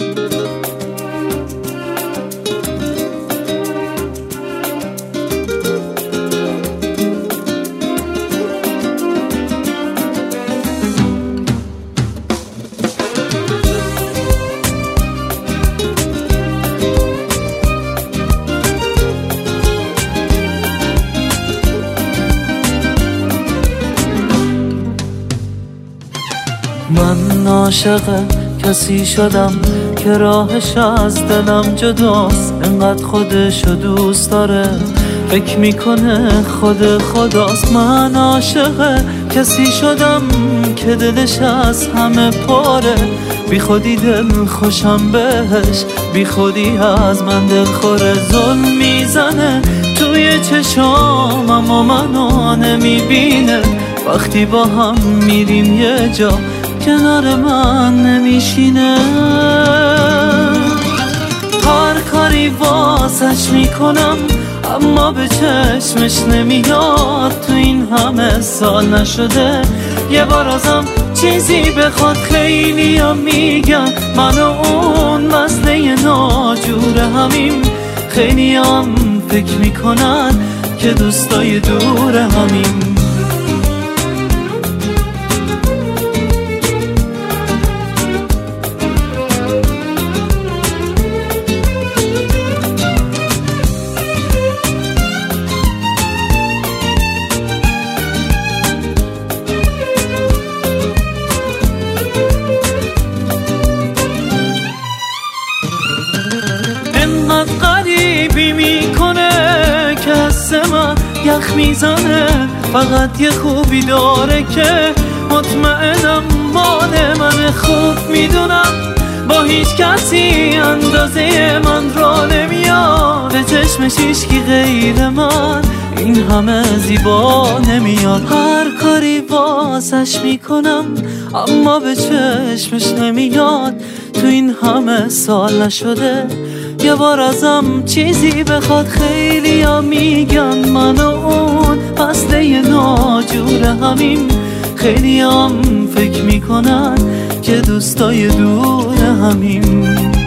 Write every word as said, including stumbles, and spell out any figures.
من عاشق کسی شدم که راهش از دلم جداست، انقدر خودشو دوست داره فکر میکنه خود خداست. من عاشق کسی شدم که دلش از همه پاره، بی خودی دل خوشم بهش، بی خودی از من دل خوره. ظلم میزنه توی چشامم و منو نمیبینه، وقتی با هم میریم یه جا کنار من نمیشینه. هر کاری واسش میکنم اما به چشمش نمیاد، تو این همه سال نشده یه بار ازم چیزی بخواد. خیلی هم میگن من و اون مسئله ناجور همیم، خیلی هم فکر میکنن که دوستای دور همیم. غریبی میکنه که حس من یخ میزنه، فقط یه خوبی داره که مطمئنم مال من. خوب میدونم با هیچ کسی اندازه من را نمیاد، به چشمش هیچکی غیر من این همه زیبا نمیاد. هر کاری واسش میکنم اما به چشمش نمیاد، تو این همه سال نشده یه بار ازم چیزی بخواد. خیلی ها میگن من و اون فصله ناجور همیم، خیلی هم فکر میکنن که دوستای دور همیم.